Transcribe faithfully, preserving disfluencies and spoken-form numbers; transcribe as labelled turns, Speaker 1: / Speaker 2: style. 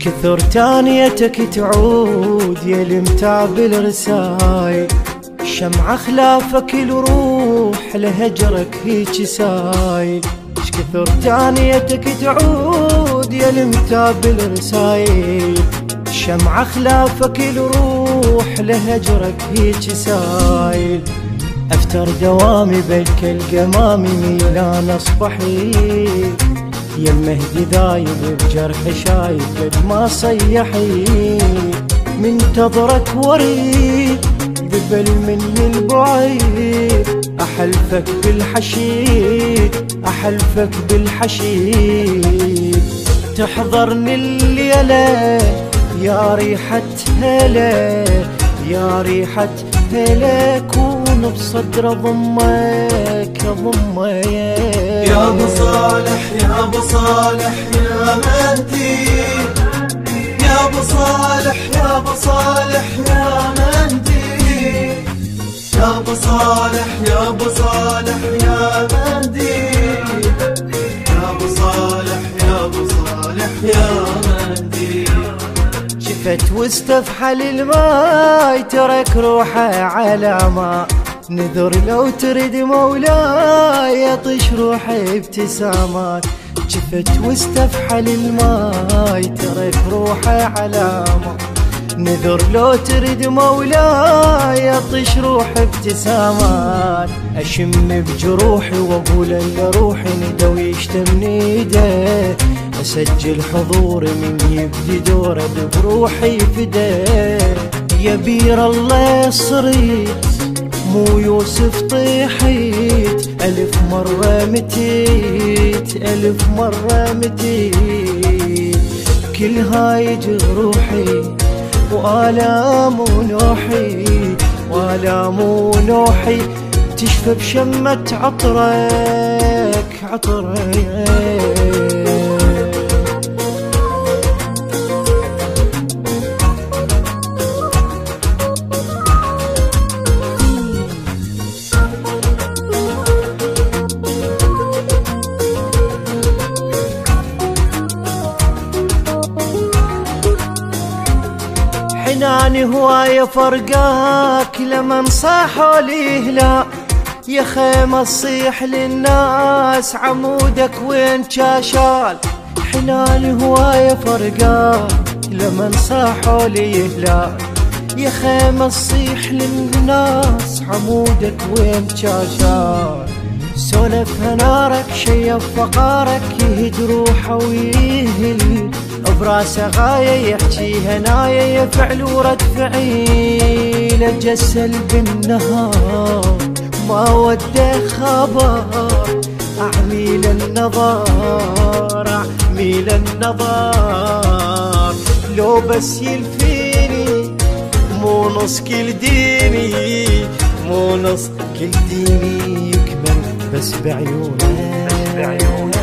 Speaker 1: كثر تانيتك تعود يا المتع بالرسايل، شمعة خلافك الروح لهجرك هيج سايل. كثر تانيتك تعود يا المتع بالرسايل، شمعة خلافك الروح لهجرك هيج سايل. افتر دوامي بيك القمامي ميلان اصبحي، يا المهدي ذايب بجرح شايب قد ما صيحي. منتظرك وريد قبل مني البعيد، احلفك بالحشيد احلفك بالحشيد. تحضرني الليلة يا ريحة هلا يا ريحة هلا، كون بصدر ضمك ضمك
Speaker 2: يا ابو صالح يا ابو صالح يا مهدي، يا ابو صالح يا ابو صالح يا مهدي، يا ابو صالح يا ابو صالح يا مهدي، يا ابو صالح يا ابو صالح يا مهدي.
Speaker 1: شفت واستفحل الماي ترك روحه على ما نذر، لو تريد مولاي يطش روحي ابتسامات. شفت واستفحل الماي ترك روحه على ما نذر، لو تريد مولاي يطش روح ابتسامات. اشم بجروحي واقول الا روحي ندى ويشتم نيده، اسجل حضوري من يبدي دوره بروحي فداه. يا بير الله صريت مو يوسف طيحيت، ألف مرة متيت ألف مرة متيت. كل هاي جروحي وآلام ونوحي وآلام ونوحي تشفى بشمة عطرك عطرك. حناني هواية فرقاك لمن صاحوا لي هلا، يا خيمة تصيح للناس عمودك وين شاشال. حناني هواية فرقاك لمن صاحوا لي هلا، يا خيمة تصيح للناس عمودك وين شاشال. سولف هنارك شيب فقارك يهد روحه ويهل، براسه غاية يحكي هنايا يفعل ورد فعيل. جسل بالنهار ما وده خبر، أعميل النظر أعميل النظر. لو بس يلفيني مو نص كل ديني مو نص كل ديني، يكمل بس بعيونه